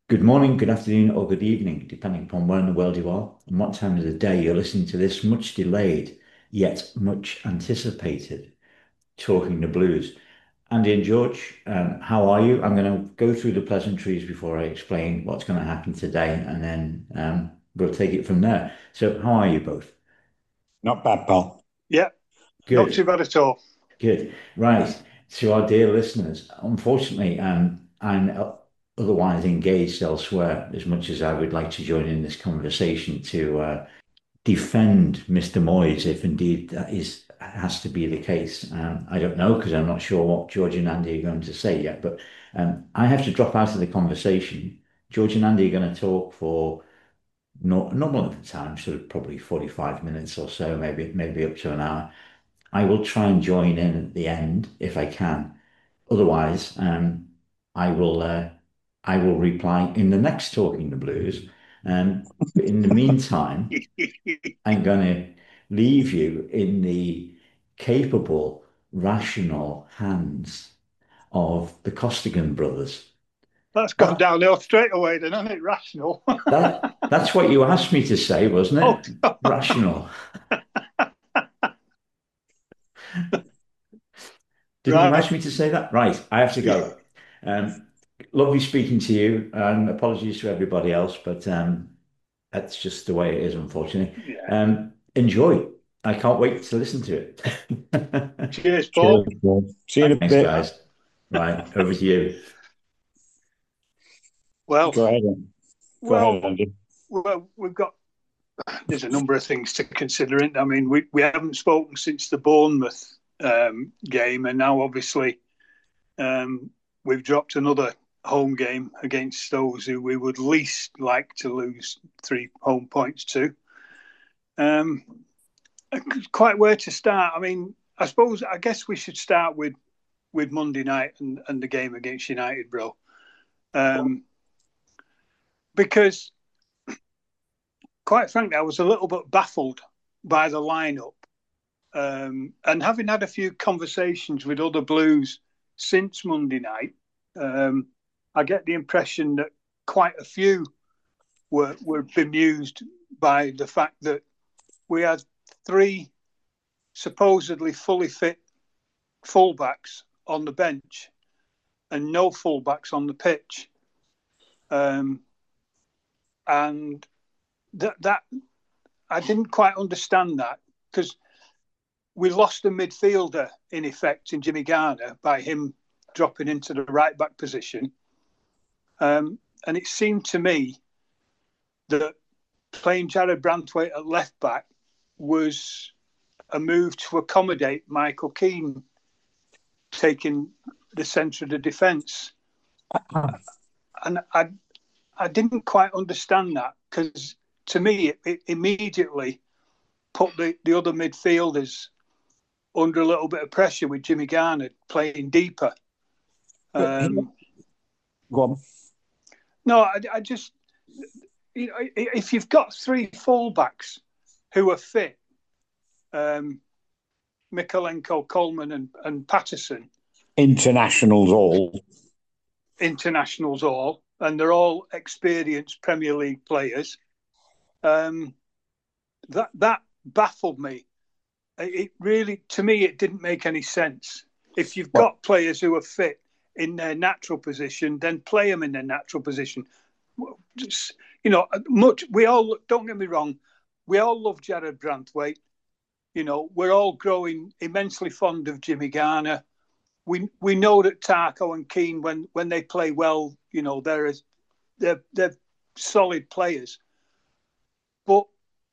Good morning, good afternoon, or good evening, depending upon where in the world you are and what time of the day you're listening to this much delayed, yet much anticipated Talking the Blues. Andy and George, how are you? I'm going to go through the pleasantries before I explain what's going to happen today, and then we'll take it from there. So, how are you both? Not bad, pal. Yeah, not too Good. bad at all. Good. Right. To our dear listeners, unfortunately, I'm otherwise engaged elsewhere as much as I would like to join in this conversation to defend Mr. Moyes, if indeed that is has to be the case. I don't know because I'm not sure what George and Andy are going to say yet, but I have to drop out of the conversation. George and Andy are going to talk for normal at the time, sort of probably 45 minutes or so, maybe up to an hour. I will try and join in at the end if I can. Otherwise, I will uh, I will reply in the next Talking the Blues. But in the meantime, I'm going to leave you in the capable, rational hands of the Costigan brothers. That's gone That downhill straight away, then, isn't it? Rational. that's what you asked me to say, wasn't Oh, it? Rational. Didn't you right. ask me to say that? Right, I have to go. Um, Lovely speaking to you. Apologies to everybody else, but that's just the way it is, unfortunately. Yeah. Enjoy. I can't wait to listen to it. Cheers, Cheers, Paul. bud. See you in a Thanks, bit. guys. Right, over to you. Well, Go ahead. Go well, ahead, Andy. well, we've got. There's a number of things to consider. I mean, we haven't spoken since the Bournemouth game, and now obviously we've dropped another home game against those who we would least like to lose 3 home points to. Um, Quite where to start. I mean, I guess we should start with Monday night and the game against United, bro. Um, because quite frankly, I was a little bit baffled by the lineup. And having had a few conversations with other Blues since Monday night, I get the impression that quite a few were bemused by the fact that we had three supposedly fully fit fullbacks on the bench and no fullbacks on the pitch. Um, and that I didn't quite understand that because we lost a midfielder in effect in Jimmy Garner by him dropping into the right back position. And it seemed to me that playing Jared Brantwaite at left back was a move to accommodate Michael Keane taking the centre of the defence. And I didn't quite understand that because to me, it immediately put the other midfielders under a little bit of pressure with Jimmy Garner playing deeper. Um, Go on. no, I just, if you've got three fullbacks who are fit, um, Mikalenko, Coleman, and Patterson, Internationals all. internationals all, and they're all experienced Premier League players, um, that baffled me. It really, to me, it didn't make any sense. If you've Well, got players who are fit in their natural position, then play them in their natural position. Just, much we all don't get me wrong, we all love Jared Brantwaite. We're all growing immensely fond of Jimmy Garner. We know that Tarko and Keane, when they play well, they're solid players. But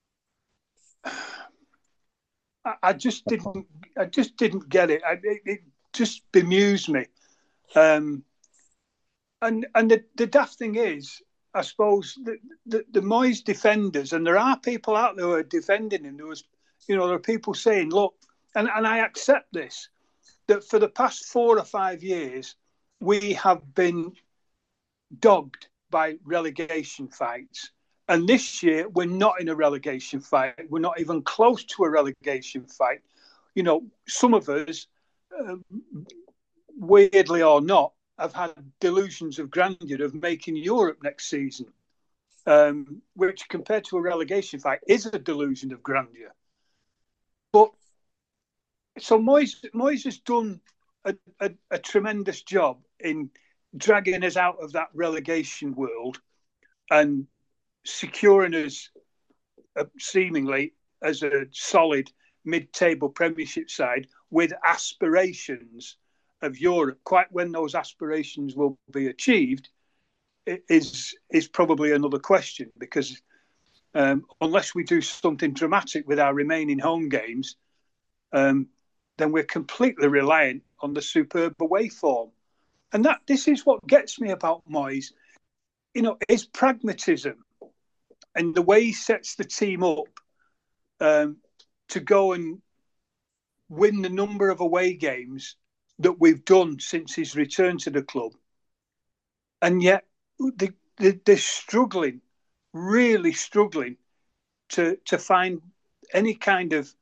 I just didn't get it. It just bemused me. Um, and the daft thing is, I suppose the Moyes defenders, and there are people out there who are defending him. There are people saying, look, and I accept this, that for the past 4 or 5 years we have been dogged by relegation fights. And this year, we're not in a relegation fight. We're not even close to a relegation fight. Some of us, uh, weirdly or not, have had delusions of grandeur of making Europe next season, which compared to a relegation fight is a delusion of grandeur. But so Moyes has done a tremendous job in dragging us out of that relegation world and securing us seemingly as a solid mid-table Premiership side with aspirations of Europe. Quite when those aspirations will be achieved is probably another question, because unless we do something dramatic with our remaining home games, then we're completely reliant on the superb away form. And this is what gets me about Moyes, his pragmatism and the way he sets the team up to go and win the number of away games that we've done since his return to the club. And yet they're struggling, really struggling to find any kind of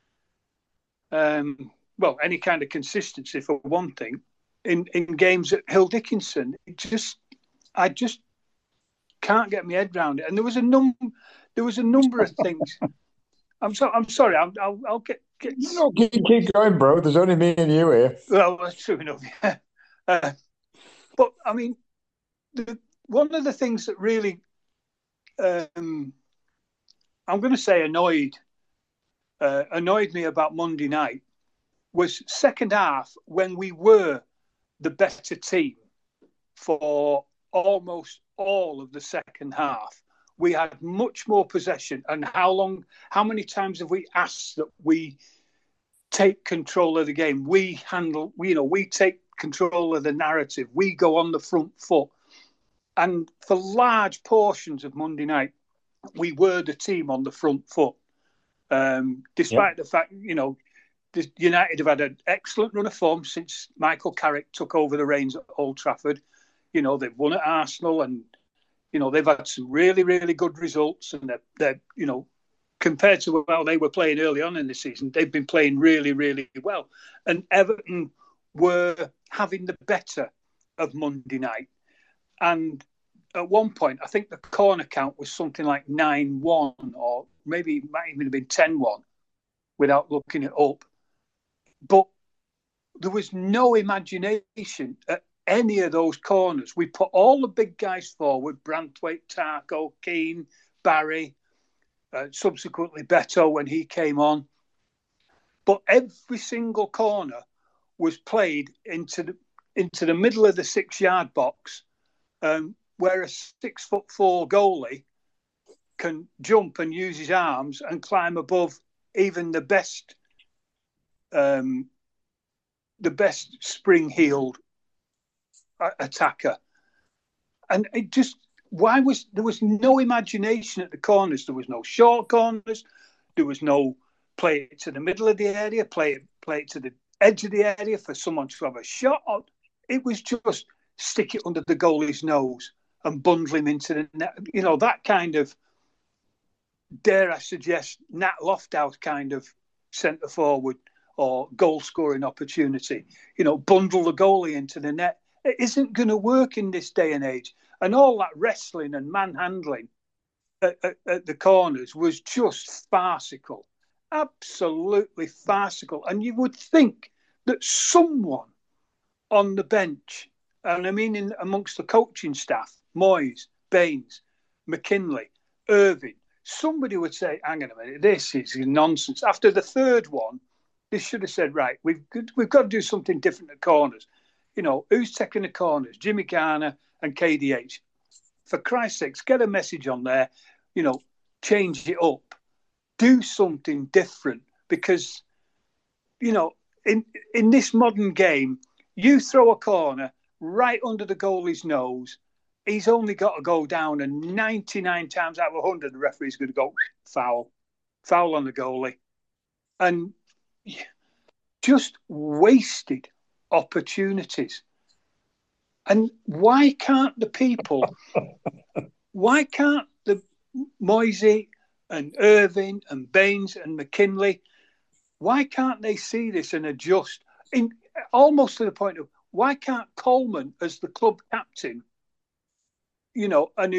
any kind of consistency, for one thing, in games at Hill Dickinson. I just can't get my head around it. And there was a number of things. I'm sorry. I'll get. No, keep going, bro. There's only me and you here. Well, that's true enough. Yeah. But I mean, one of the things that really, I'm going to say annoyed me about Monday night was second half, when we were the better team for almost all of the second half. We had much more possession. And how many times have we asked that we take control of the game? We take control of the narrative. We go on the front foot. And for large portions of Monday night, we were the team on the front foot. Despite the fact, United have had an excellent run of form since Michael Carrick took over the reins at Old Trafford. They've won at Arsenal, and they've had some really, really good results. And they're compared to how they were playing early on in the season, they've been playing really, really well. And Everton were having the better of Monday night. And at one point, I think the corner count was something like 9-1, or maybe it might even have been 10-1 without looking it up. But there was no imagination at any of those corners. We put all the big guys forward: Branthwaite, Tarko, Keane, Barry, subsequently Beto when he came on. But every single corner was played into the middle of the 6-yard box, where a 6'4" goalie can jump and use his arms and climb above even the best spring-heeled attacker. And it just, there was no imagination at the corners. There was no short corners. There was no play it to the middle of the area, play it to the edge of the area for someone to have a shot. It was just stick it under the goalie's nose and bundle him into the net. That kind of, dare I suggest, Nat Lofthouse kind of centre forward or goal scoring opportunity. Bundle the goalie into the net. It isn't going to work in this day and age. And all that wrestling and manhandling at the corners was just farcical, absolutely farcical. And you would think that someone on the bench, and I mean amongst the coaching staff, Moyes, Baines, McKinley, Irving, somebody would say, hang on a minute, this is nonsense. After the third one, they should have said, right, we've got to do something different at corners. Who's taking the corners? Jimmy Garner and KDH. For Christ's sakes, get a message on there, change it up. Do something different, because, in this modern game, you throw a corner right under the goalie's nose, he's only got to go down, and 99 times out of 100, the referee's going to go, foul on the goalie. And just wasted opportunities. And why can't the Moisey and Irving and Baines and McKinley, why can't they see this and adjust? Almost to the point of, why can't Coleman, as the club captain, and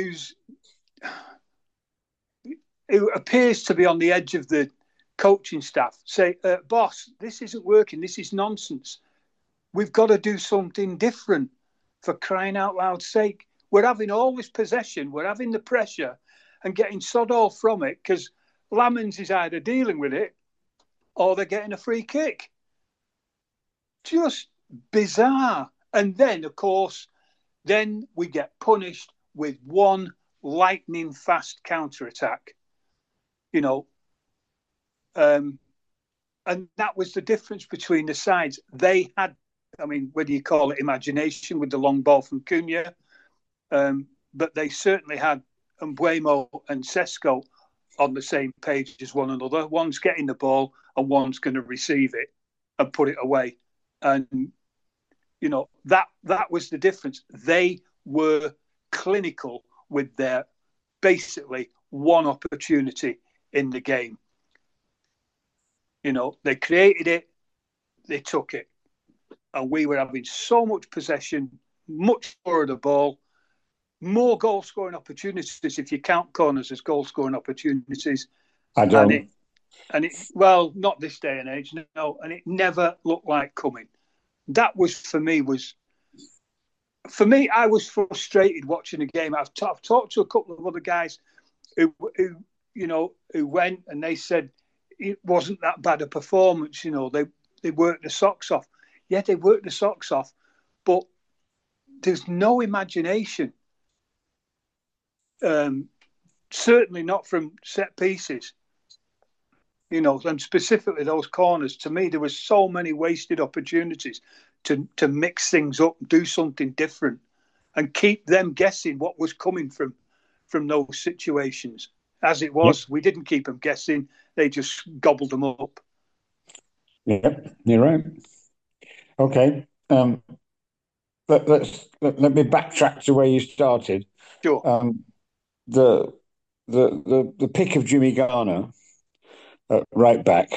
who appears to be on the edge of the coaching staff, say, boss, this isn't working. This is nonsense. We've got to do something different, for crying out loud sake. We're having all this possession. We're having the pressure and getting sod all from it because Lamans is either dealing with it or they're getting a free kick. Just bizarre. And then, of course, then we get punished with one lightning fast counter-attack. And that was the difference between the sides. They had, whether you call it imagination with the long ball from Cunha, but they certainly had Mbeumo and Sesko on the same page as one another. One's getting the ball and one's going to receive it and put it away. And, that was the difference. They were clinical with their basically one opportunity in the game. They created it, they took it. And we were having so much possession, much more of the ball, more goal-scoring opportunities, if you count corners as goal-scoring opportunities. I don't. Well, not this day and age, no. And it never looked like coming. That was, for me, I was frustrated watching the game. I've talked to a couple of other guys who went and they said it wasn't that bad a performance. They worked the socks off. Yeah, they worked the socks off, but there's no imagination. Certainly not from set pieces. And specifically those corners. To me, there was so many wasted opportunities to mix things up, do something different, and keep them guessing what was coming from those situations. As it was, We didn't keep them guessing. They just gobbled them up. Yep, you're right. Okay. Let me backtrack to where you started. Sure. The pick of Jimmy Garner right back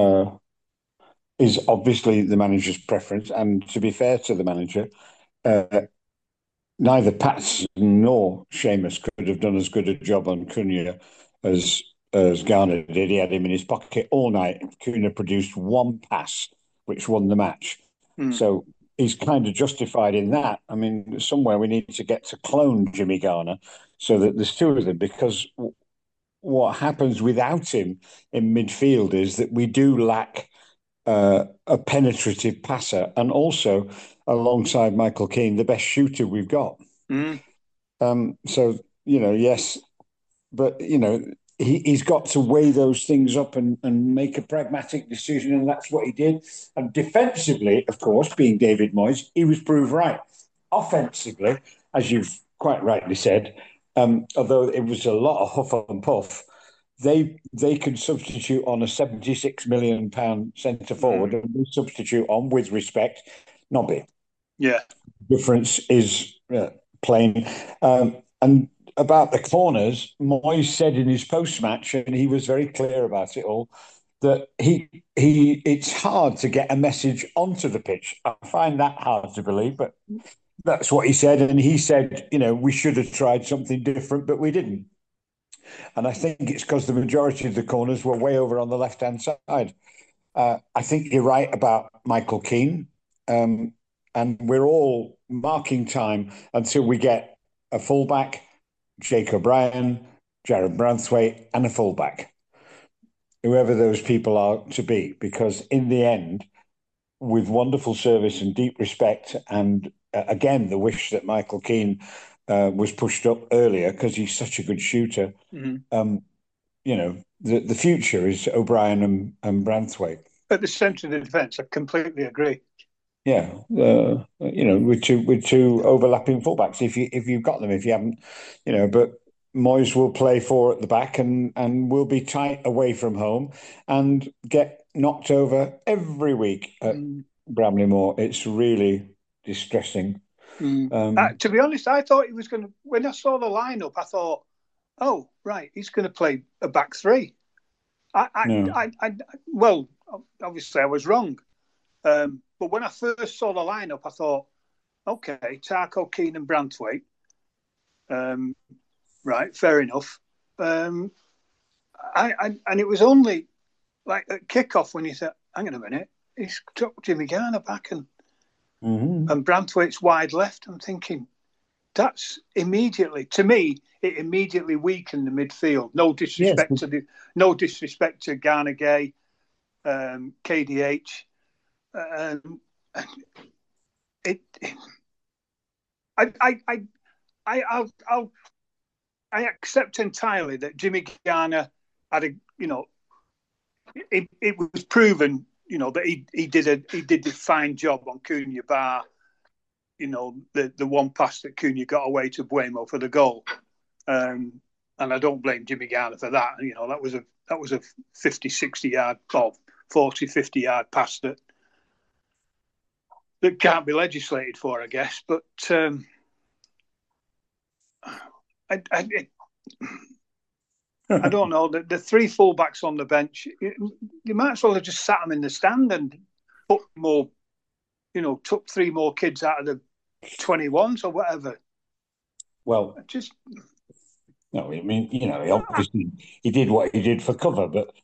is obviously the manager's preference, and to be fair to the manager, neither Patson nor Seamus could have done as good a job on Cunha as Garner did. He had him in his pocket all night. Cunha produced one pass, which won the match. So he's kind of justified in that. Somewhere we need to get to clone Jimmy Garner so that there's two of them, because what happens without him in midfield is that we do lack a penetrative passer, and also alongside Michael Keane, the best shooter we've got. So, yes, but, he's got to weigh those things up and make a pragmatic decision, and that's what he did. And defensively, of course, being David Moyes, he was proved right. Offensively, as you've quite rightly said, although it was a lot of huff and puff, they can substitute on a £76 million centre forward, and we substitute on, with respect, Nobby. Yeah. The difference is plain. And about the corners, Moyes said in his post-match, and he was very clear about it all, that it's hard to get a message onto the pitch. I find that hard to believe, but that's what he said. And he said, we should have tried something different, but we didn't. And I think it's because the majority of the corners were way over on the left-hand side. I think you're right about Michael Keane. And we're all marking time until we get a fullback, Jake O'Brien, Jared Branthwaite, and a fullback, whoever those people are to be. Because in the end, with wonderful service and deep respect, and again, the wish that Michael Keane was pushed up earlier because he's such a good shooter. The future is O'Brien and Branthwaite. At the centre of the defence, I completely agree. Yeah, with two overlapping fullbacks, if you've got them, if you haven't, but Moyes will play four at the back and will be tight away from home and get knocked over every week at Bramley Moore. It's really distressing. To be honest, I thought he was going to. When I saw the lineup, I thought, "Oh, right, he's going to play a back three." Well, obviously, I was wrong, But when I first saw the lineup, I thought, okay, Tarko, Keane, and Branthwaite. Right, fair enough. And it was only like at kickoff when you said, hang on a minute, he's took Jimmy Garner back and Branthwaite's wide left. I'm thinking, that's immediately, to me, it immediately weakened the midfield. No disrespect to Garner Gay, KDH. I accept entirely that Jimmy Garner had it was proven, that he did a fine job on Cunha bar, the one pass that Cunha got away to Buemo for the goal. And I don't blame Jimmy Garner for that. That was a 50, 60 yard, or 40, 50 yard pass that can't be legislated for, I guess. But I don't know. The three fullbacks on the bench, you might as well have just sat them in the stand and put more, took three more kids out of the 21s or whatever. Well, no, I mean, obviously he did what he did for cover, but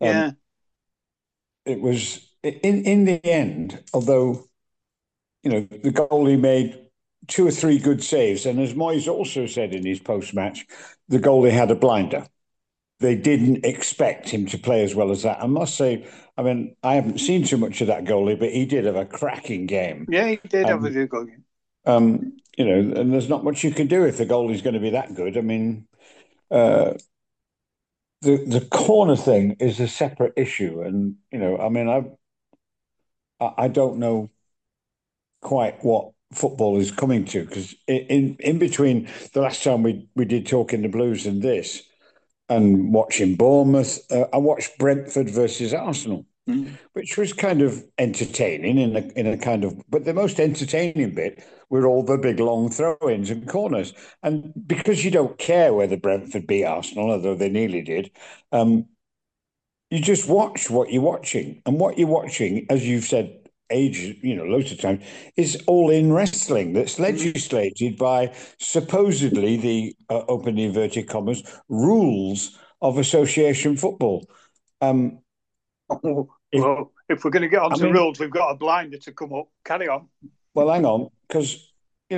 it was in the end, although, the goalie made 2 or 3 good saves. And as Moyes also said in his post-match, the goalie had a blinder. They didn't expect him to play as well as that. I must say, I mean, I haven't seen too much of that goalie, but he did have a cracking game. Yeah, he did have a good game. And there's not much you can do if the goalie's going to be that good. I mean, the corner thing is a separate issue. And, I mean, I don't know quite what football is coming to, because in between the last time we did Talk in the Blues and this, and watching Bournemouth, I watched Brentford versus Arsenal, which was kind of entertaining in a kind of, but the most entertaining bit were all the big long throw-ins and corners. And because you don't care whether Brentford beat Arsenal, although they nearly did, you just watch what you're watching. And what you're watching, as you've said, loads of times, is all in wrestling that's legislated by supposedly the open inverted commas rules of association football. If we're going to get onto rules, we've got a blinder to come up. Carry on. Well, hang on, because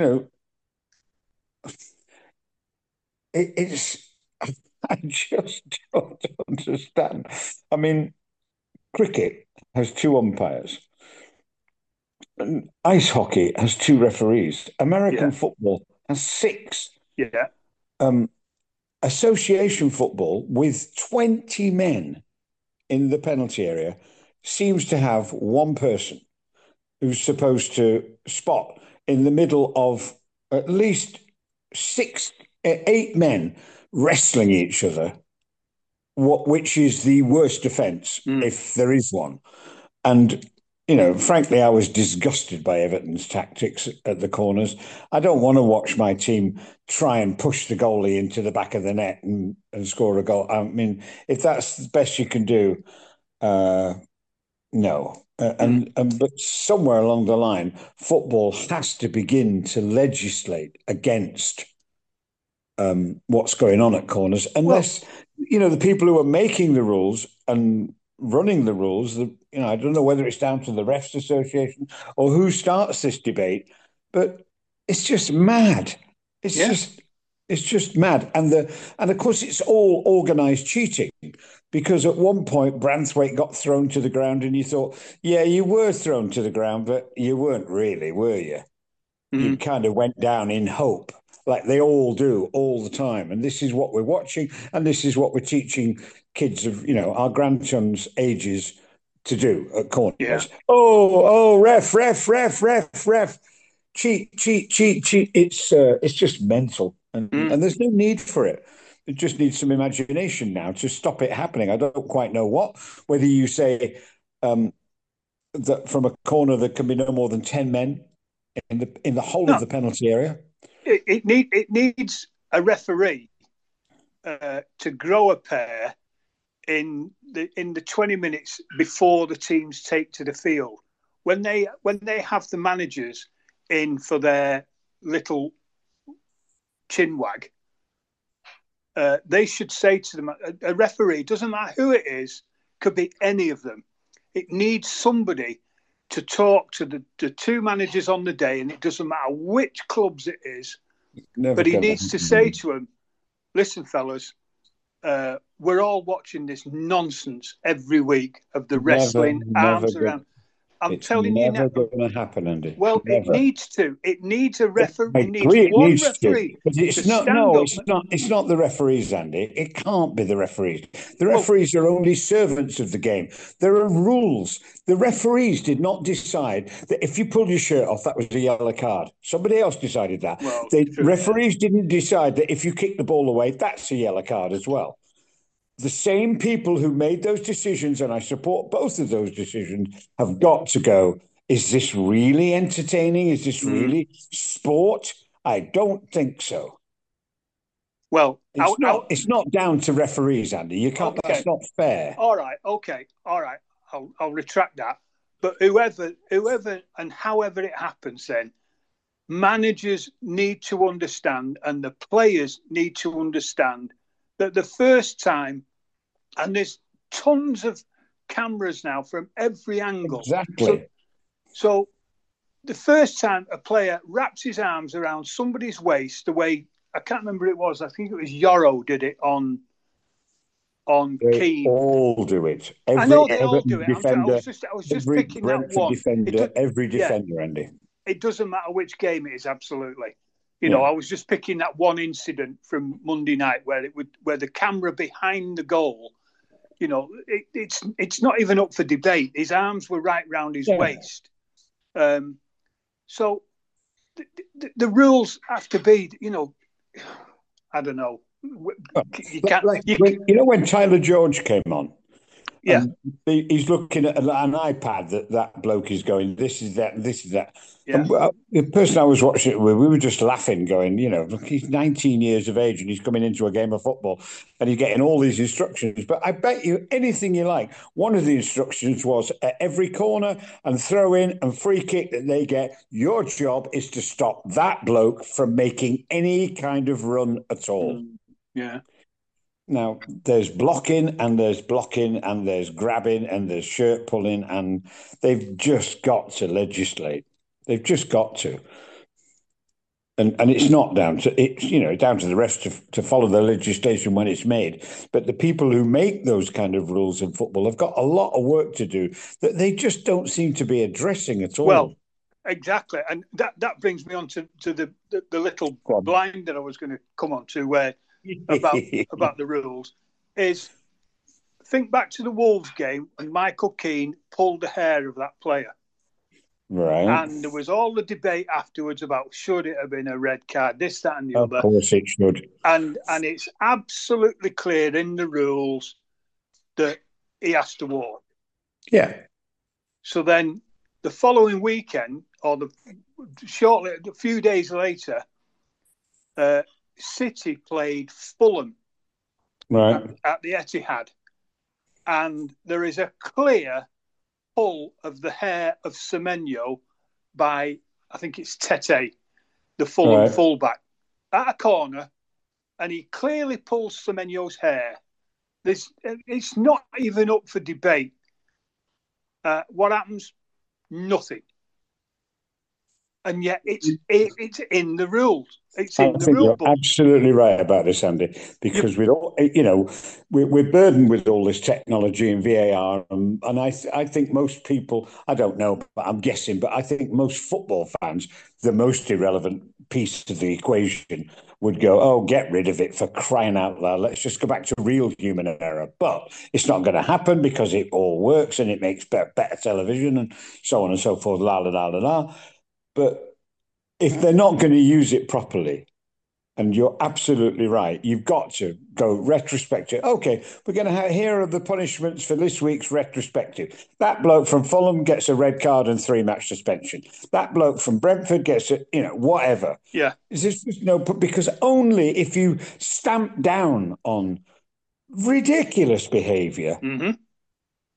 it's I just don't understand. I mean, cricket has 2 umpires. And ice hockey has 2 referees. American football has 6. Yeah. Association football with 20 men in the penalty area seems to have one person who's supposed to spot in the middle of at least 8 men wrestling each other, which is the worst offence, if there is one. And frankly, I was disgusted by Everton's tactics at the corners. I don't want to watch my team try and push the goalie into the back of the net and score a goal. I mean, if that's the best you can do, no. But somewhere along the line, football has to begin to legislate against what's going on at corners, unless the people who are making the rules and running the rules, I don't know whether it's down to the Refs Association or who starts this debate, but it's just mad. It's just mad. And of course it's all organised cheating, because at one point Branthwaite got thrown to the ground and you thought, yeah, you were thrown to the ground, but you weren't really, were you? You kind of went down in hope, like they all do all the time. And this is what we're watching, and this is what we're teaching kids of, our grandsons' ages to do at corners. Yeah. Oh, ref, cheat. It's just mental, and there's no need for it. It just needs some imagination now to stop it happening. I don't quite know whether you say that from a corner there can be no more than 10 men in the whole of the penalty area. It needs a referee to grow a pair in the 20 minutes before the teams take to the field, when they have the managers in for their little chinwag, they should say to them, a referee, doesn't matter who it is, could be any of them. It needs somebody to talk to the two managers on the day, and it doesn't matter which clubs it is, but he needs to say to them, listen, fellas, we're all watching this nonsense every week of the wrestling arms around. I'm telling you now. It's never going to happen, Andy. Well, it needs to. It needs a referee. It needs one referee. But it's not the referees, Andy. It can't be the referees. The referees are only servants of the game. There are rules. The referees did not decide that if you pulled your shirt off, that was a yellow card. Somebody else decided that. Well, the referees didn't decide that if you kick the ball away, that's a yellow card as well. The same people who made those decisions, and I support both of those decisions, have got to go, is this really entertaining? Is this really sport? I don't think so. Well, it's not down to referees, Andy. You can't. Okay. That's not fair. All right. Okay. All right. I'll retract that. But whoever and however it happens, then managers need to understand, and the players need to understand that the first time, and there's tons of cameras now from every angle. Exactly. So the first time a player wraps his arms around somebody's waist, the way, I can't remember it was, I think it was Yoro did it on Keane. They all do it. I know they all do it. I was just picking that one. Every defender, Andy. It doesn't matter which game it is, absolutely. You know, I was just picking that one incident from Monday night where the camera behind the goal, you know, it's not even up for debate. His arms were right round his waist. So the rules have to be, you know, I don't know. You can't. You know, when Tyler George came on, yeah, he's looking at an iPad that bloke is going, this is that, and this is that. Yeah. And, the person I was watching it with, we were just laughing, going, you know, look, he's 19 years of age and he's coming into a game of football and he's getting all these instructions. But I bet you anything you like, one of the instructions was at every corner and throw in and free kick that they get, your job is to stop that bloke from making any kind of run at all. Yeah. Now, there's blocking and there's grabbing and there's shirt pulling, and they've just got to legislate. They've just got to. And it's not down to down to the rest to follow the legislation when it's made. But the people who make those kind of rules in football have got a lot of work to do that they just don't seem to be addressing at all. Well, exactly. And that brings me on to the little blind that I was going to come on to where about the rules is, think back to the Wolves game when Michael Keane pulled the hair of that player. Right. And there was all the debate afterwards about should it have been a red card, this, that, and the other. Of course it should. And it's absolutely clear in the rules that he has to walk. Yeah. So then the following weekend, or a few days later, City played Fulham at the Etihad, and there is a clear pull of the hair of Semenyo by, I think it's Tete, the Fulham fullback, at a corner, and he clearly pulls Semenyo's hair. It's not even up for debate. What happens? Nothing. And yet it's in the rules. It's in the rule book. You're absolutely right about this, Andy, because with all, we're burdened with all this technology and VAR, and I think most people, I don't know, but I'm guessing, but I think most football fans, the most irrelevant piece of the equation would go, oh, get rid of it, for crying out loud. Let's just go back to real human error. But it's not going to happen because it all works and it makes better television and so on and so forth, la, la, la, la, la. But if they're not going to use it properly, and you're absolutely right, you've got to go retrospective. Okay, we're going to here are the punishments for this week's retrospective. That bloke from Fulham gets a red card and 3-match suspension. That bloke from Brentford gets whatever. Yeah. Because only if you stamp down on ridiculous behaviour,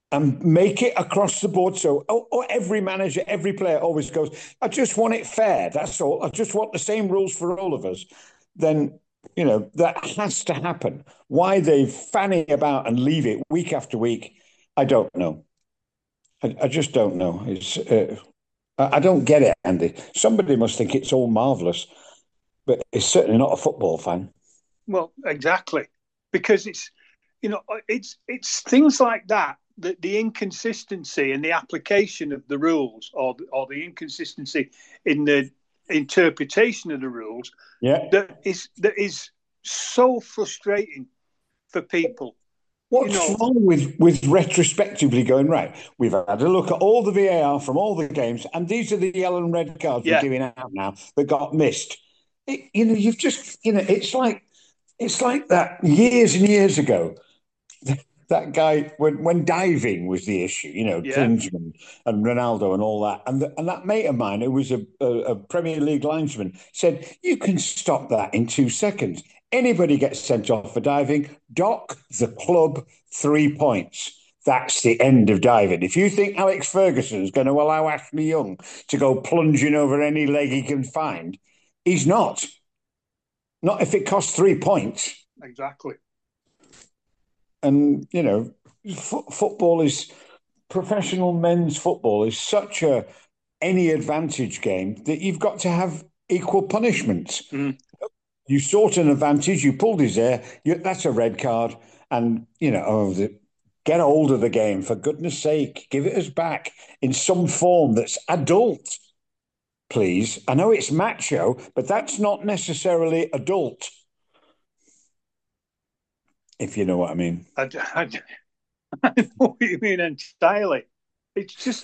and make it across the board. So every manager, every player always goes, I just want it fair. That's all. I just want the same rules for all of us. Then, that has to happen. Why they fanny about and leave it week after week, I don't know. I just don't know. I don't get it, Andy. Somebody must think it's all marvellous, but it's certainly not a football fan. Well, exactly, because it's things like that, the inconsistency in the application of the rules, or the inconsistency in the interpretation of the rules, Yeah. that is so frustrating for people. What's wrong with retrospectively going, right? We've had a look at all the VAR from all the games, and these are the yellow and red cards we're giving out now that got missed. You've just, it's like that years and years ago. That guy, when diving was the issue, Klinsmann and Ronaldo and all that, and that mate of mine who was a Premier League linesman said, you can stop that in 2 seconds. Anybody gets sent off for diving, dock the club 3 points. That's the end of diving. If you think Alex Ferguson is going to allow Ashley Young to go plunging over any leg he can find, he's not. Not if it costs 3 points. Exactly. And, football is professional men's football is such any advantage game that you've got to have equal punishments. Mm. You sought an advantage, you pulled his hair, that's a red card. And, get hold of the game, for goodness sake. Give it us back in some form that's adult, please. I know it's macho, but that's not necessarily adult. If you know what I mean. I know what you mean entirely. It's just,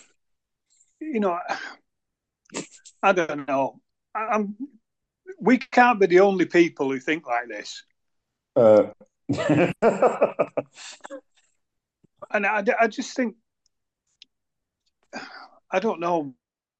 I don't know. We can't be the only people who think like this. And I just think, I don't know.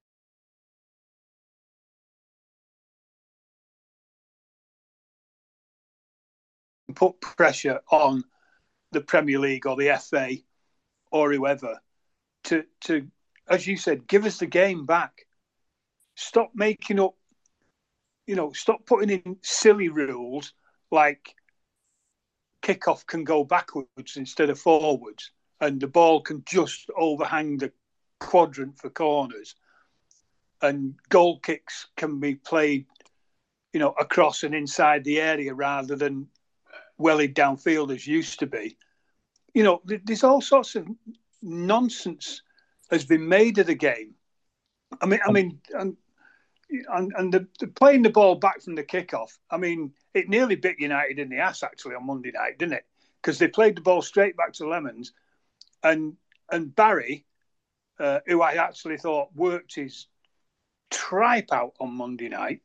Put pressure on the Premier League or the FA or whoever to, as you said, give us the game back. Stop making up, stop putting in silly rules like kickoff can go backwards instead of forwards, and the ball can just overhang the quadrant for corners, and goal kicks can be played, across and inside the area rather than wellied downfield as used to be. There's all sorts of nonsense has been made of the game. I mean, and the playing the ball back from the kickoff. I mean, it nearly bit United in the ass actually on Monday night, didn't it? Because they played the ball straight back to Lemons, and Barry, who I actually thought worked his tripe out on Monday night,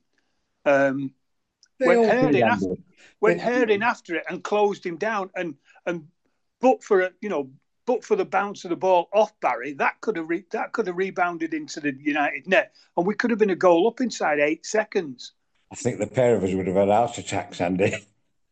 went herding after it and closed him down, and but for the bounce of the ball off Barry, that could have rebounded into the United net, and we could have been a goal up inside 8 seconds. I think the pair of us would have had heart attacks, Andy.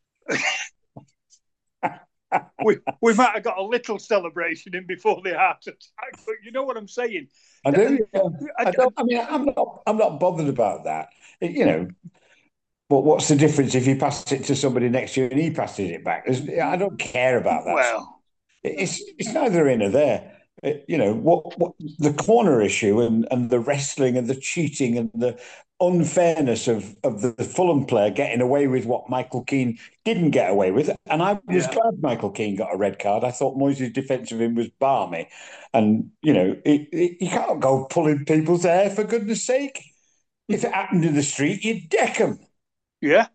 we might have got a little celebration in before the heart attack, but you know what I'm saying. I do. I'm not bothered about that. But what's the difference if you pass it to somebody next to you and he passes it back? I don't care about that. Well, it's neither in or there. What the corner issue and the wrestling and the cheating and the unfairness of the Fulham player getting away with what Michael Keane didn't get away with. And I was glad Michael Keane got a red card. I thought Moyes' defence of him was balmy. And, you can't go pulling people's hair, for goodness sake. If it happened in the street, you'd deck them. Yeah.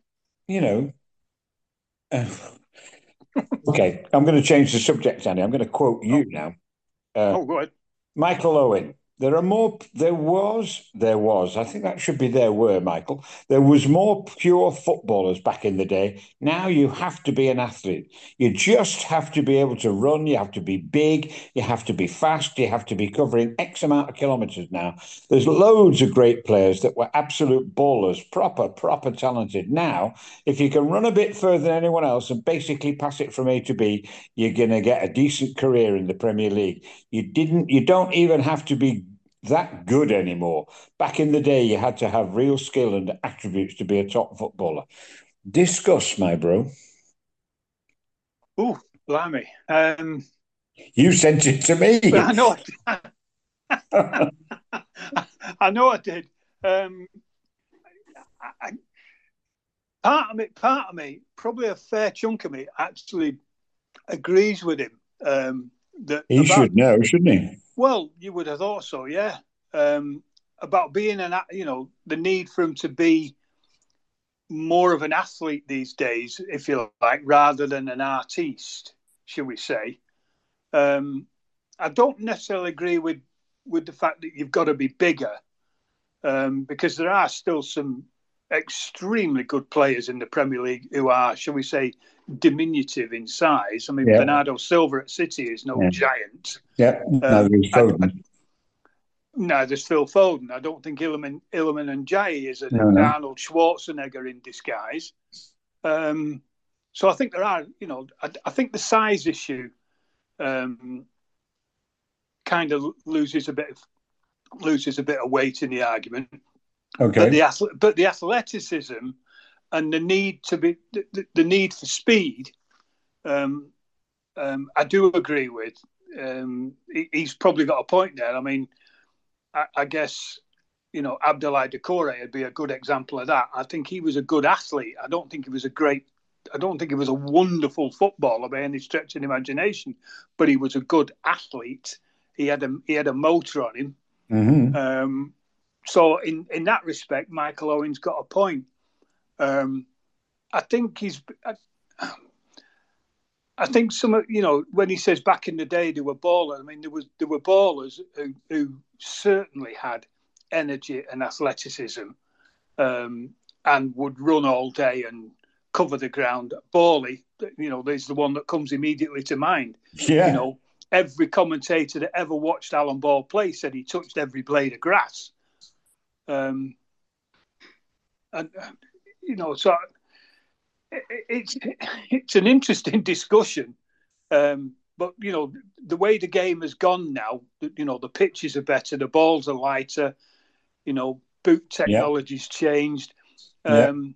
Okay, I'm going to change the subject, Andy. I'm going to quote you now. Go ahead. Michael Owen, There are more. There was. I think that should be there were, Michael. There was more pure footballers back in the day. Now you have to be an athlete. You just have to be able to run. You have to be big. You have to be fast. You have to be covering X amount of kilometers now. There's loads of great players that were absolute ballers, proper talented. Now, if you can run a bit further than anyone else and basically pass it from A to B, you're going to get a decent career in the Premier League. You don't even have to be that good anymore. Back in the day, you had to have real skill and attributes to be a top footballer. Discuss, my bro. Oh, blimey. You sent it to me. I know. I know I did. Part of me, probably a fair chunk of me, actually agrees with him. He should know, shouldn't he? Well, you would have thought so, yeah. About being the need for him to be more of an athlete these days, if you like, rather than an artiste, shall we say. I don't necessarily agree with the fact that you've got to be bigger, because there are still some extremely good players in the Premier League who are, shall we say, diminutive in size. I mean, Bernardo Silva at City is no giant. Yeah, there's Phil Foden. I don't think Iliman Ndiaye is an Arnold Schwarzenegger in disguise. So I think there are, I think the size issue kind of loses a bit of weight in the argument. Okay. But the athleticism and the need the need for speed, I do agree with. He's probably got a point there. I mean, I guess Abdoulaye Doucouré would be a good example of that. I think he was a good athlete. I don't think he was a wonderful footballer by any stretch of the imagination, but he was a good athlete. He had a motor on him. Mm-hmm. So in that respect, Michael Owen's got a point. I think some, when he says back in the day there were ballers. I mean, there were ballers who certainly had energy and athleticism, and would run all day and cover the ground. Borley, there's the one that comes immediately to mind. Yeah. Every commentator that ever watched Alan Ball play said he touched every blade of grass. So it's an interesting discussion, but the way the game has gone now, the pitches are better, the balls are lighter, boot technology's changed. The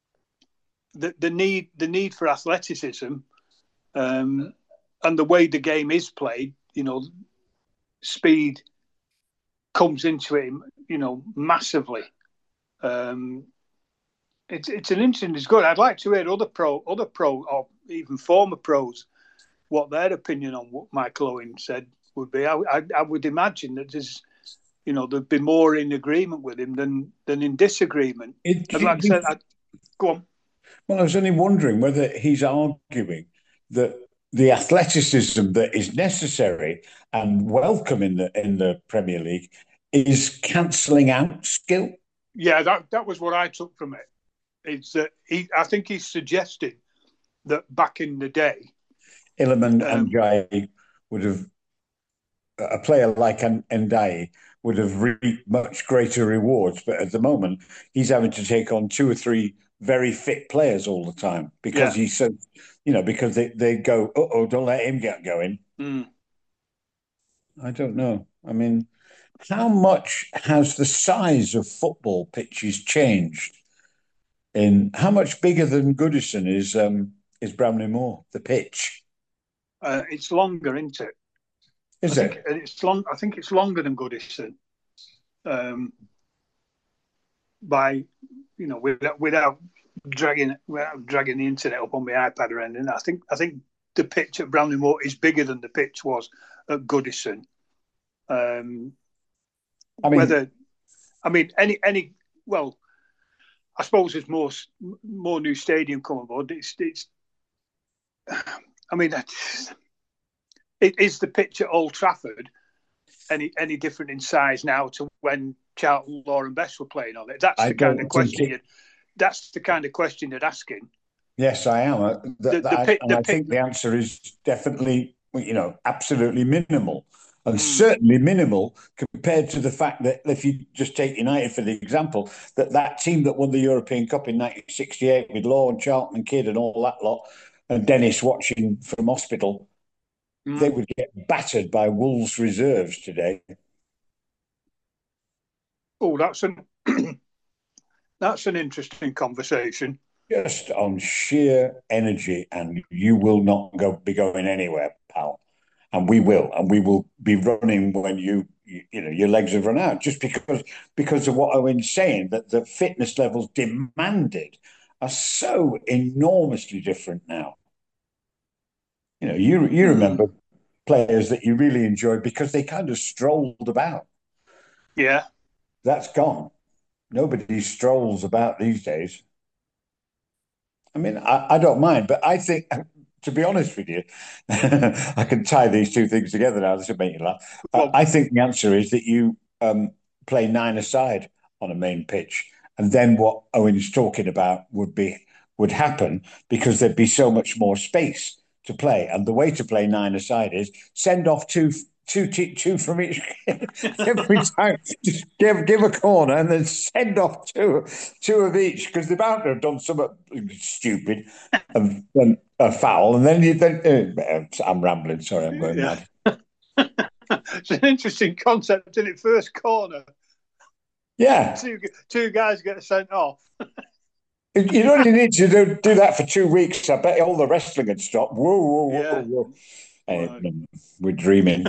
need for athleticism, and the way the game is played, speed comes into it, massively. It's an interesting discussion. I'd like to hear other pro or even former pros what their opinion on what Michael Owen said would be. I would imagine that there's, there'd be more in agreement with him than in disagreement. Go on. Well, I was only wondering whether he's arguing that the athleticism that is necessary and welcome in the Premier League is cancelling out skill. Yeah, that was what I took from it. It's that I think he's suggesting that back in the day, Iliman Ndiaye would have, a player like Ndiaye would have reaped much greater rewards, but at the moment he's having to take on 2 or 3 very fit players all the time because he said, because they go, don't let him get going. I don't know. I mean, how much has the size of football pitches changed? In how much bigger than Goodison is Bramley Moore, the pitch? It's longer, isn't it? Is it? It's long. I think it's longer than Goodison. By without dragging the internet up on my iPad or anything, I think the pitch at Bramley Moore is bigger than the pitch was at Goodison. I suppose there's more new stadium coming aboard. It is the pitch at Old Trafford any different in size now to when Charlton, Lauren Best were playing on it? That's the kind of question. That's the kind of question you're asking. Yes, I am. I think the answer is definitely, absolutely minimal. And certainly minimal compared to the fact that if you just take United for the example, that team that won the European Cup in 1968 with Law and Charlton and Kidd and all that lot, and Dennis watching from hospital, they would get battered by Wolves reserves today. Oh, that's an interesting conversation. Just on sheer energy, and you will not be going anywhere, pal. And we will be running when your legs have run out, just because of what Owen's saying, that the fitness levels demanded are so enormously different now. You remember players that you really enjoyed because they kind of strolled about. Yeah, that's gone. Nobody strolls about these days. I mean, I don't mind, but I think, to be honest with you, I can tie these two things together now. This will make you laugh. Well, I think the answer is that you play 9-a-side on a main pitch, and then what Owen's talking about would happen because there'd be so much more space to play. And the way to play 9-a-side is send off two from each every time. Just give a corner and then send off two of each, because they're bound to have done something stupid and a foul, and then I'm rambling. Sorry, I'm going mad. It's an interesting concept, isn't it? First corner. Yeah. Two guys get sent off. You don't need to do that for 2 weeks. I bet all the wrestling would stop. Whoa. We're dreaming.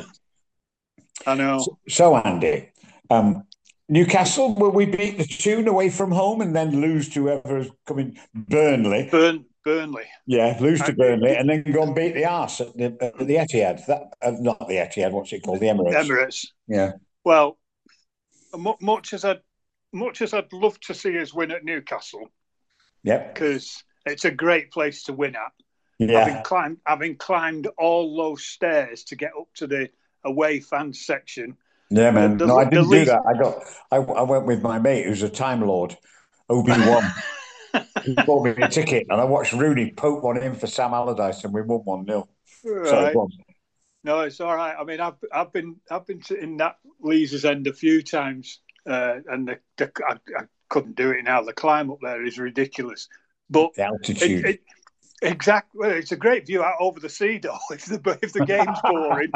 I know. So Andy, Newcastle, will we beat the Toon away from home and then lose to whoever's coming? Burnley. Burnley. Yeah, lose to Burnley and then go and beat the arse at the Etihad. Not the Etihad. What's it called? The Emirates. Emirates. Yeah. Well, much as I'd love to see us win at Newcastle. Yep. Because it's a great place to win at. Yeah. Having climbed all those stairs to get up to the away fans section. Yeah, man. No, I didn't do that. I went with my mate who's a Time Lord, Obi-Wan. He bought me a ticket, and I watched Rooney poke one in for Sam Allardyce, and we won 1-0. Right. Sorry, no, it's all right. I mean, I've been in that Leazes End a few times, and I couldn't do it now. The climb up there is ridiculous, but the altitude. Exactly. It's a great view out over the sea, though. If the game's boring.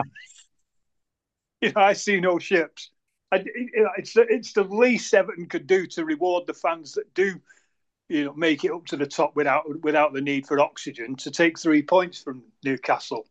I see no ships. It's the least Everton could do to reward the fans that do, make it up to the top without the need for oxygen, to take 3 points from Newcastle.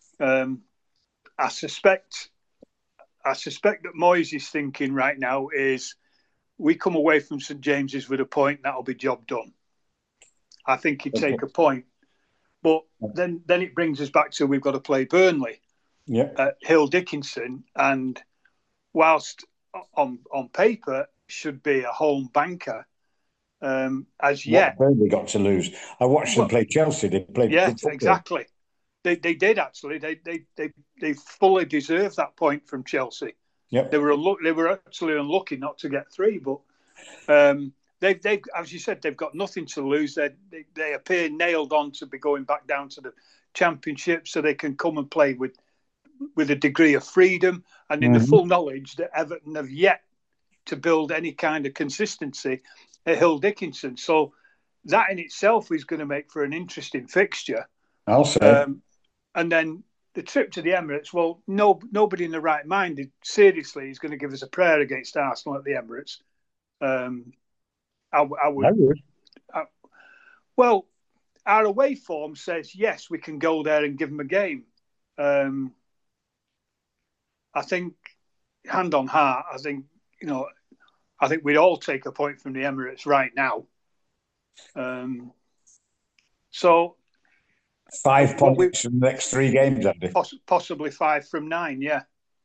I suspect that Moyes' thinking right now is, we come away from St James's with a point, that'll be job done. I think he'd take a point, but then it brings us back to, we've got to play Burnley. Yeah, at Hill Dickinson, and whilst on paper should be a home banker, as yet Burnley got to lose. I watched them play Chelsea. They played. Yeah, exactly. They did actually. They fully deserved that point from Chelsea. Yep. They were actually unlucky not to get 3, but they as you said, they've got nothing to lose. They appear nailed on to be going back down to the Championship, so they can come and play with a degree of freedom and in the full knowledge that Everton have yet to build any kind of consistency at Hill Dickinson. So that in itself is going to make for an interesting fixture. I'll say. And then the trip to the Emirates, well, nobody in the right mind seriously is going to give us a prayer against Arsenal at the Emirates. I would. Well, our away form says, yes, we can go there and give them a game. I think, hand on heart, I think we'd all take a point from the Emirates right now. So 5 points in the next 3 games, Andy. Possibly 5 from 9, yeah.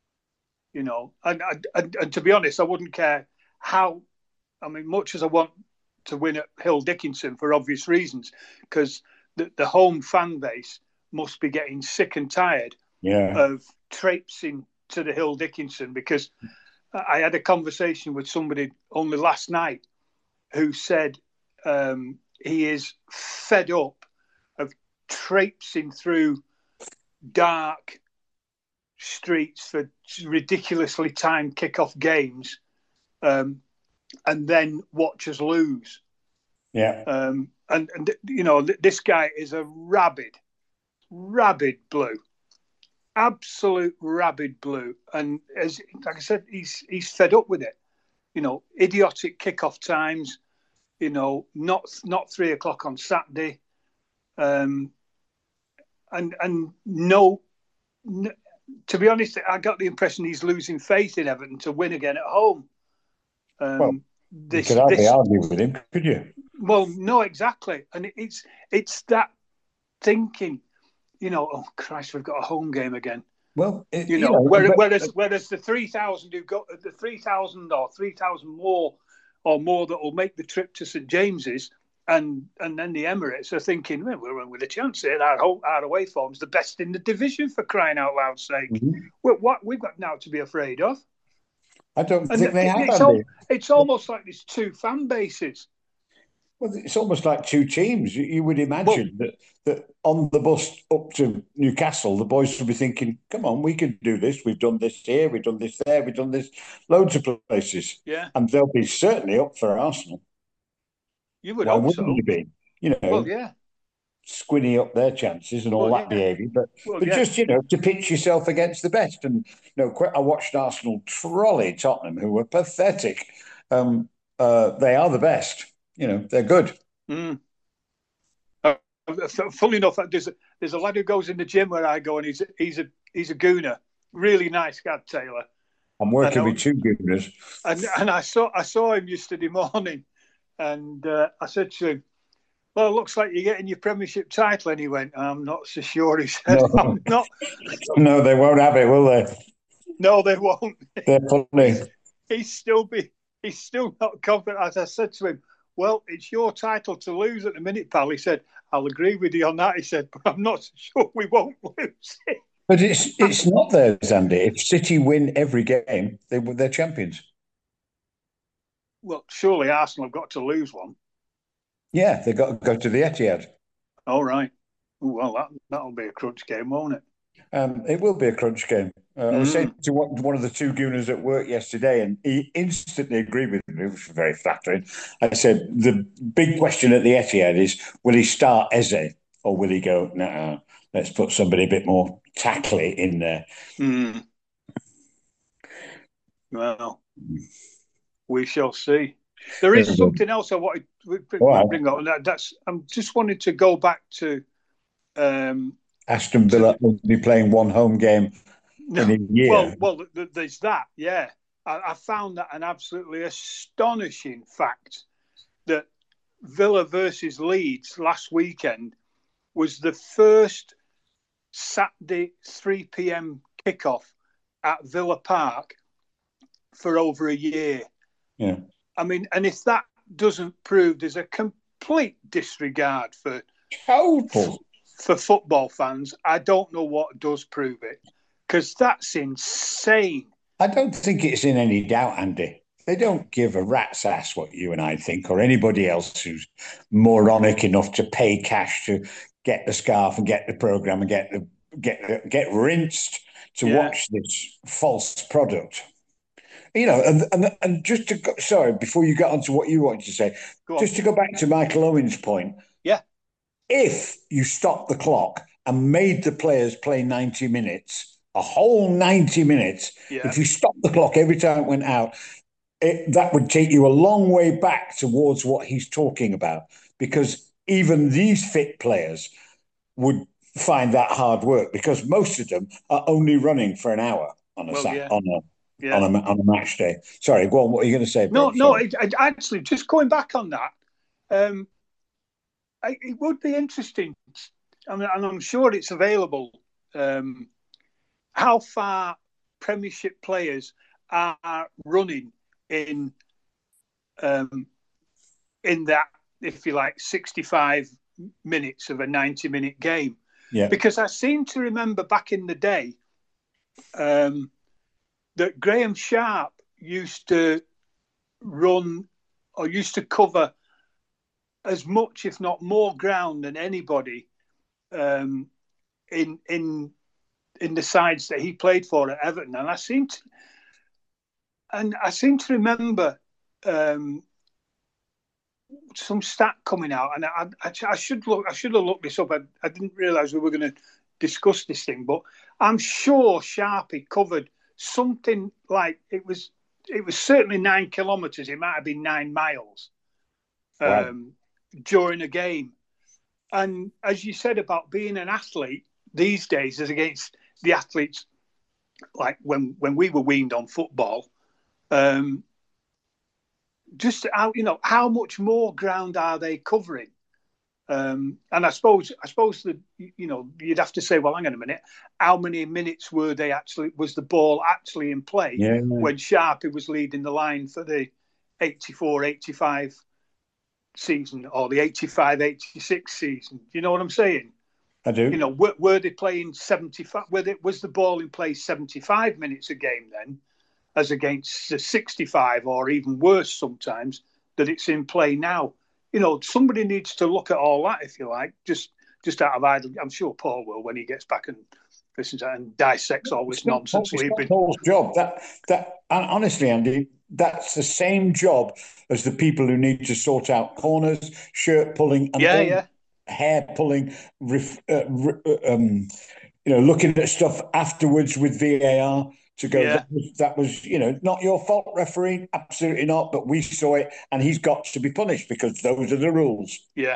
And to be honest, I wouldn't care how. I mean, much as I want to win at Hill Dickinson for obvious reasons, because the home fan base must be getting sick and tired of traipsing to the Hill Dickinson, because I had a conversation with somebody only last night who said he is fed up of traipsing through dark streets for ridiculously timed kickoff games, and then watch us lose. Yeah. And you know, this guy is a rabid blue, absolute rabid blue, and as like I said, he's fed up with it. You know, idiotic kickoff times. You know, not 3 o'clock on Saturday, and no. To be honest, I got the impression he's losing faith in Everton to win again at home. You could hardly argue with him, could you? Well, no, exactly, and it's that thinking. You know, oh Christ, we've got a home game again. Well, whereas the 3,000 who got the 3,000 or 3,000 more that will make the trip to St James's and then the Emirates are thinking, well, we're with a chance here. Our away form's the best in the division, for crying out loud sake. Mm-hmm. What we've got now to be afraid of? I don't think they have. It's almost like there's two fan bases. Well, it's almost like two teams. You would imagine that on the bus up to Newcastle, the boys will be thinking, come on, we can do this. We've done this here, we've done this there, we've done this loads of places. Yeah. And they'll be certainly up for Arsenal. You would hope so. Wouldn't you be? You know, well, yeah. Squinny up their chances and all that behaviour. But just, you know, to pitch yourself against the best. And, you know, I watched Arsenal trolley Tottenham, who were pathetic. They are the best. You know, they're good. Mm. Funnily enough, there's a lad who goes in the gym where I go, and he's a gooner. Really nice guy, Taylor. I'm working with two gooners. And I saw him yesterday morning, and I said to him, well, it looks like you're getting your Premiership title. And he went, I'm not so sure. He said, no. I'm not. No, they won't have it, will they? No, they won't. They're funny. He's still not confident. As I said to him, well, it's your title to lose at the minute, pal. He said, I'll agree with you on that. He said, but I'm not so sure we won't lose it. But it's not theirs, Andy. If City win every game, they're champions. Well, surely Arsenal have got to lose one. Yeah, they've got to go to the Etihad. All right. Well, that'll be a crunch game, won't it? It will be a crunch game. I was saying to one of the two gooners at work yesterday, and he instantly agreed with me. It was very flattering. I said, the big question at the Etihad is, will he start Eze, or will he go, no, let's put somebody a bit more tackly in there? Mm. Well, we shall see. There is something else I wanted to bring up. I'm just wanting to go back to Aston Villa only playing one home game in a year. Well, there's that. Yeah, I found that an absolutely astonishing fact that Villa versus Leeds last weekend was the first Saturday 3 p.m. kickoff at Villa Park for over a year. Yeah. I mean, and if that doesn't prove there's a complete disregard for football fans, I don't know what does prove it, because that's insane. I don't think it's in any doubt, Andy. They don't give a rat's ass what you and I think, or anybody else who's moronic enough to pay cash to get the scarf and get the programme and get rinsed to watch this false product. You know, and just to go, sorry, before you get on to what you wanted to say, just to go back to Michael Owen's point. Yeah. If you stopped the clock and made the players play 90 minutes, a whole 90 minutes, if you stopped the clock every time it went out, that would take you a long way back towards what he's talking about, because even these fit players would find that hard work, because most of them are only running for an hour on a match day. Sorry, go on. What are you going to say? No. Actually, just going back on that, it would be interesting. I mean, and I'm sure it's available. How far Premiership players are running in that, if you like, 65 minutes of a 90-minute game. Yeah. Because I seem to remember back in the day, that Graham Sharp used to run or used to cover as much, if not more, ground than anybody in the sides that he played for at Everton. And I seem to remember some stat coming out, and I should have looked this up. I didn't realise we were going to discuss this thing, but I'm sure Sharpie covered something like it was certainly 9 kilometres. It might have been 9 miles during a game. And as you said about being an athlete these days, as against the athletes like when we were weaned on football, just how much more ground are they covering? And I suppose that you'd have to say, well, hang on a minute, how many minutes was the ball actually in play when Sharpie was leading the line for the 84-85 season or the 85-86 season? You know what I'm saying? I do. Were they playing 75? Was the ball in play 75 minutes a game then, as against the 65, or even worse sometimes that it's in play now? Somebody needs to look at all that, if you like, just out of idle. I'm sure Paul will when he gets back and listens to it and dissects all this nonsense. It's not Paul's job. That honestly, Andy, that's the same job as the people who need to sort out corners, shirt pulling, and hair pulling. Looking at stuff afterwards with VAR. To go, that was not your fault, referee. Absolutely not. But we saw it, and he's got to be punished because those are the rules. Yeah.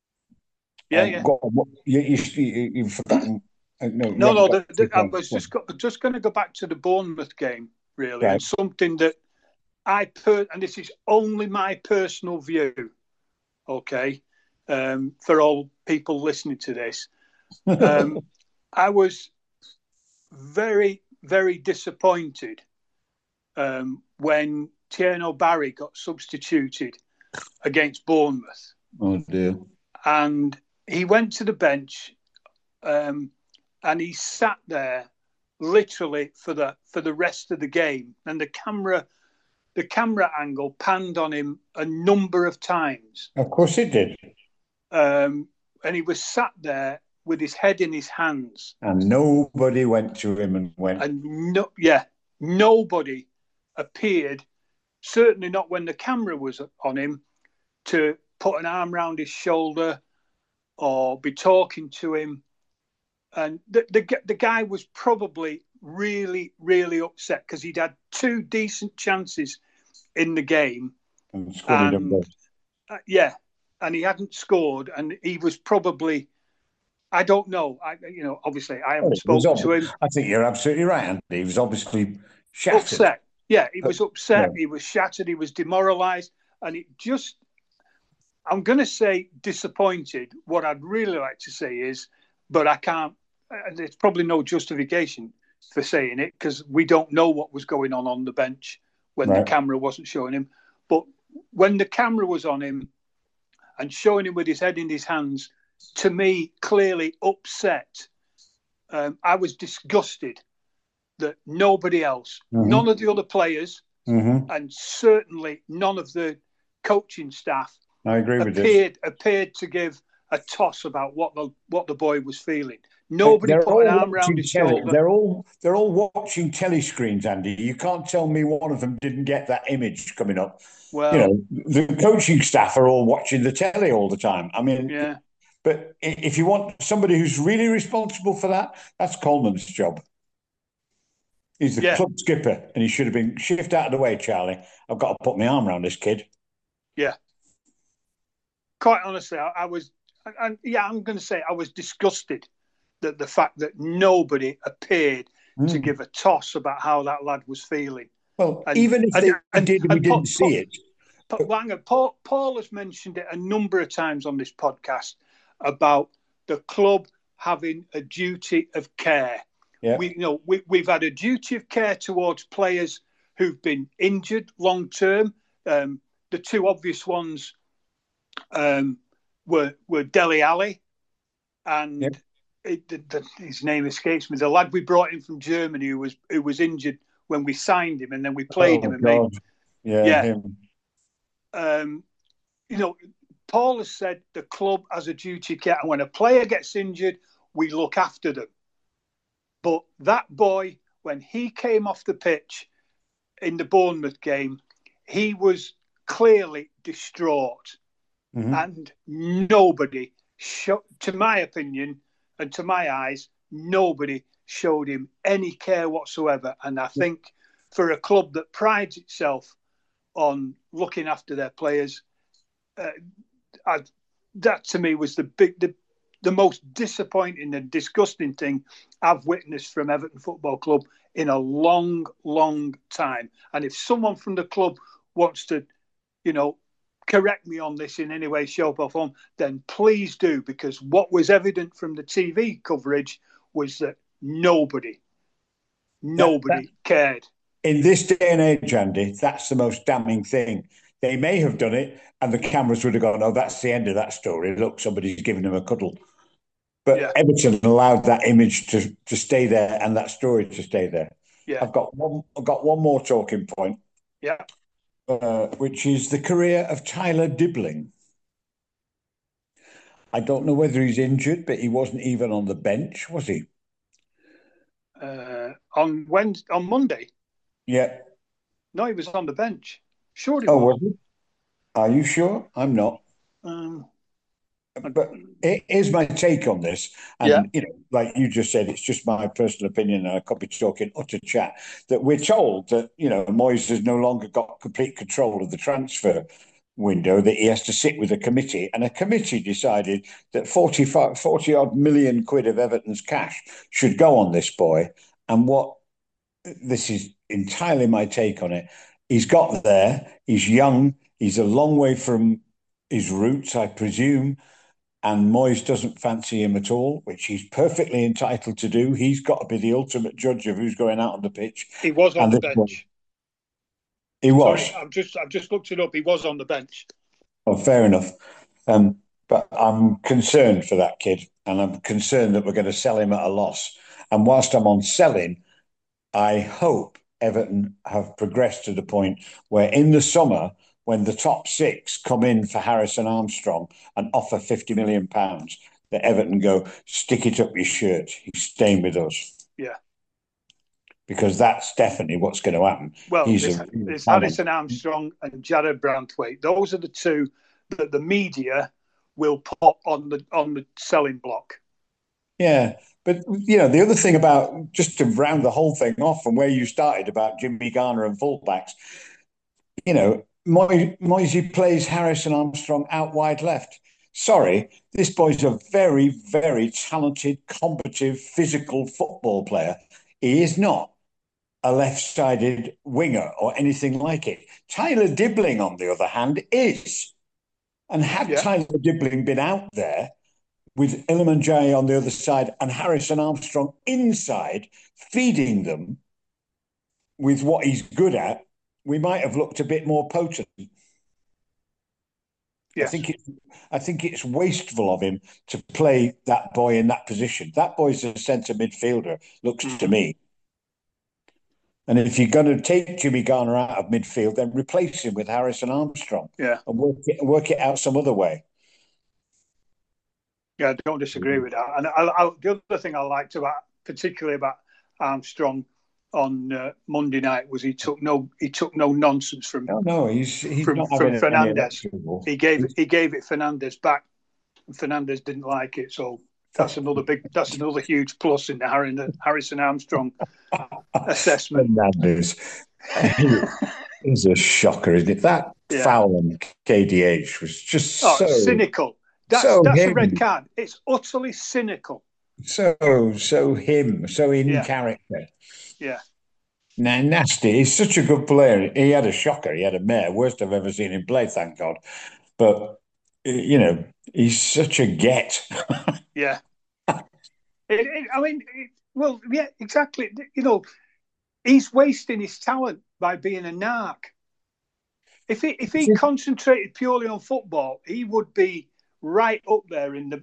You've forgotten. No. I was just going to go back to the Bournemouth game, really, and something that and this is only my personal view, okay, for all people listening to this. I was very, very disappointed when Tierno Barry got substituted against Bournemouth. Oh dear! And he went to the bench, and he sat there literally for the rest of the game. And the camera angle panned on him a number of times. Of course, it did. And he was sat there with his head in his hands, and nobody went to him and went. And nobody appeared. Certainly not when the camera was on him, to put an arm around his shoulder or be talking to him. And the guy was probably really, really upset because he'd had 2 decent chances in the game, and he hadn't scored, and he was probably. I don't know. Obviously, I haven't spoken to him. I think you're absolutely right, Andy. He was obviously shattered. Upset. Yeah, he was upset. Yeah. He was shattered. He was demoralised. And I'm going to say disappointed. What I'd really like to say is, but I can't, there's probably no justification for saying it because we don't know what was going on the bench when the camera wasn't showing him. But when the camera was on him and showing him with his head in his hands, to me, clearly upset. I was disgusted that nobody else, none of the other players, and certainly none of the coaching staff, I agree with you, appeared to give a toss about what the boy was feeling. Nobody put an arm around his shoulder. They're all watching telly screens, Andy. You can't tell me one of them didn't get that image coming up. Well, the coaching staff are all watching the telly all the time. I mean, yeah. But if you want somebody who's really responsible for that, that's Coleman's job. He's the club skipper, and he should have been shift out of the way, Charlie. I've got to put my arm around this kid. Yeah. Quite honestly, I was, I'm going to say I was disgusted that the fact that nobody appeared to give a toss about how that lad was feeling. Well, even if they did, we didn't see it. But Paul has mentioned it a number of times on this podcast about the club having a duty of care. Yeah. We've had a duty of care towards players who've been injured long term. The 2 obvious ones were Dele Alli and his name escapes me. The lad we brought in from Germany who was injured when we signed him and then we played him and God. yeah. Him. Paul has said the club has a duty care, and when a player gets injured, we look after them. But that boy, when he came off the pitch in the Bournemouth game, he was clearly distraught. Mm-hmm. And nobody, to my opinion and to my eyes, nobody showed him any care whatsoever. And I think for a club that prides itself on looking after their players, that to me was the most disappointing and disgusting thing I've witnessed from Everton Football Club in a long, long time. And if someone from the club wants to, correct me on this in any way, shape or form, then please do, because what was evident from the TV coverage was that nobody cared. In this day and age, Andy, that's the most damning thing. They may have done it and the cameras would have gone, oh, that's the end of that story. Look, somebody's giving him a cuddle. But Everton allowed that image to stay there and that story to stay there. Yeah. I've got one more talking point. Yeah. Which is the career of Tyler Dibbling. I don't know whether he's injured, but he wasn't even on the bench, was he? On Monday? Yeah. No, he was on the bench. Sure he was he? Are you sure? I'm not. But here's my take on this. And, like you just said, it's just my personal opinion, and I could be talking utter chat, that we're told that, Moyes has no longer got complete control of the transfer window, that he has to sit with a committee. And a committee decided that 40 odd million quid of Everton's cash should go on this boy. And this is entirely my take on it. He's got there. He's young. He's a long way from his roots, I presume. And Moyes doesn't fancy him at all, which he's perfectly entitled to do. He's got to be the ultimate judge of who's going out on the pitch. He was on the bench. He was. Sorry, I've just looked it up. He was on the bench. Oh, fair enough. But I'm concerned for that kid, and I'm concerned that we're going to sell him at a loss. And whilst I'm on selling, I hope Everton have progressed to the point where in the summer, when the top six come in for Harrison Armstrong and offer £50 million, that Everton go, stick it up your shirt. He's staying with us. Yeah. Because that's definitely what's going to happen. Well, there's Harrison Armstrong and Jared Branthwaite. Those are the two that the media will put on the selling block. Yeah. But, the other thing about, just to round the whole thing off from where you started about Jimmy Garner and fullbacks, Moisey plays Harrison Armstrong out wide left. Sorry, this boy's a very, very talented, combative, physical football player. He is not a left-sided winger or anything like it. Tyler Dibbling, on the other hand, is. And had Tyler Dibbling been out there with Iliman Ndiaye on the other side and Harrison Armstrong inside, feeding them with what he's good at, we might have looked a bit more potent. Yes. I think it's wasteful of him to play that boy in that position. That boy's a centre midfielder, looks to me. And if you're going to take Jimmy Garner out of midfield, then replace him with Harrison Armstrong. Yeah. And work it out some other way. Yeah, I don't disagree with that. And the other thing I liked particularly about Armstrong on Monday night was he took no nonsense from he's from Fernandez. He gave it Fernandez back, and Fernandez didn't like it. So that's another huge plus in the Harrison Armstrong assessment. Fernandez is a shocker, isn't it? That foul on KDH was just so cynical. That's a red card. It's utterly cynical. So in character. Yeah. Nasty. He's such a good player. He had a shocker. He had a mare. Worst I've ever seen him play, thank God. But, he's such a get. Yeah. Exactly. He's wasting his talent by being a narc. If he concentrated purely on football, he would be right up there in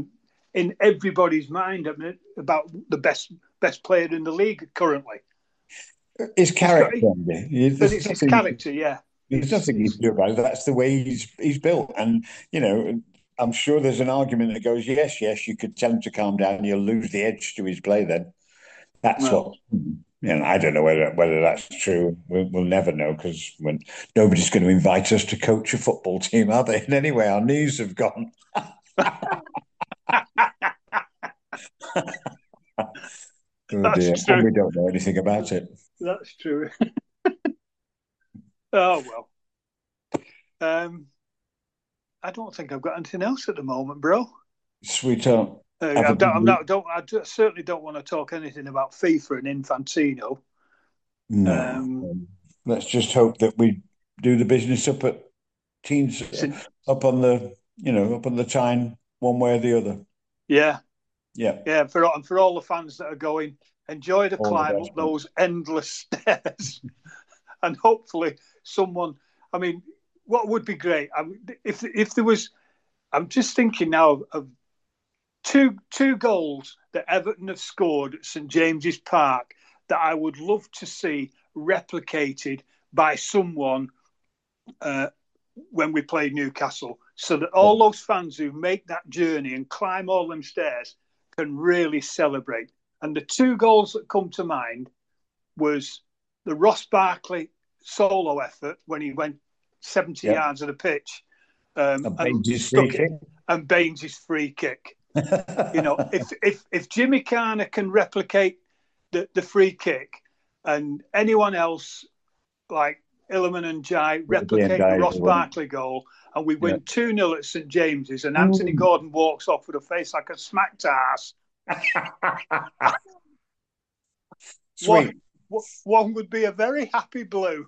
everybody's mind about the best player in the league currently. His character, Andy. Because it's his character, yeah. There's nothing you can do about it. That's the way he's built. And, I'm sure there's an argument that goes, yes, you could tell him to calm down. You'll lose the edge to his play then. That's what, I don't know whether that's true. We'll never know because nobody's going to invite us to coach a football team, are they? And anyway, our knees have gone. Oh dear. True. And we don't know anything about it. That's true. Oh, well. I don't think I've got anything else at the moment, bro. Sweetheart. I certainly don't want to talk anything about FIFA and Infantino. No. Let's just hope that we do the business up at teams up on the Tyne one way or the other. Yeah. Yeah. Yeah. For all the fans that are going, enjoy the climb up those endless stairs, and hopefully someone. I mean, what would be great? If there was, I'm just thinking now of two goals that Everton have scored at St James's Park that I would love to see replicated by someone when we play Newcastle, so that all those fans who make that journey and climb all them stairs can really celebrate. And the two goals that come to mind was the Ross Barkley solo effort when he went 70 yards of the pitch, and Baines' free kick. If Jimmy Carner can replicate the free kick, and anyone else like Illiman and Jai replicate the Ross Barkley goal, and we win 2-0 at St James's, and Anthony Gordon walks off with a face like a smacked ass. Sweet. One would be a very happy blue.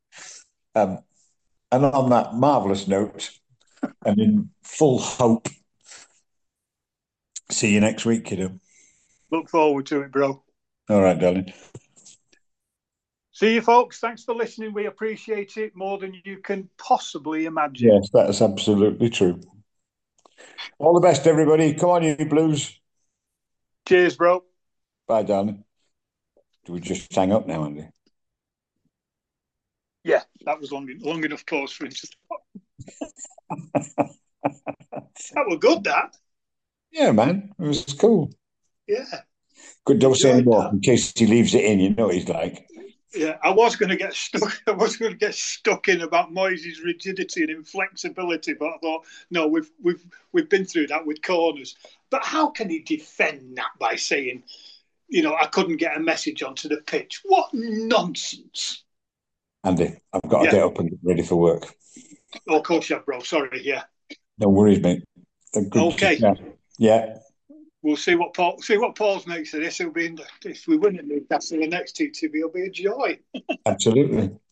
And on that marvellous note, and in full hope, see you next week, kiddo. Look forward to it, bro. All right, darling. See you, folks. Thanks for listening. We appreciate it more than you can possibly imagine. Yes, that is absolutely true. All the best, everybody. Come on, you Blues. Cheers, bro. Bye, darling. Do we just hang up now, Andy? Yeah, that was long enough pause for him to stop. That was good, that. Yeah, man. It was cool. Yeah. Good, don't say anymore in case he leaves it in. You know what he's like. Yeah, I was going to get stuck in about Moyes' rigidity and inflexibility, but I thought, no, we've been through that with corners. But how can he defend that by saying, I couldn't get a message onto the pitch? What nonsense! Andy, I've got to get up and get ready for work. Oh, of course you have, bro. Sorry, yeah. No worries, mate. Okay. Yeah. We'll see what Paul's makes of this. If we win at Newcastle, the next TTB will be a joy. Absolutely.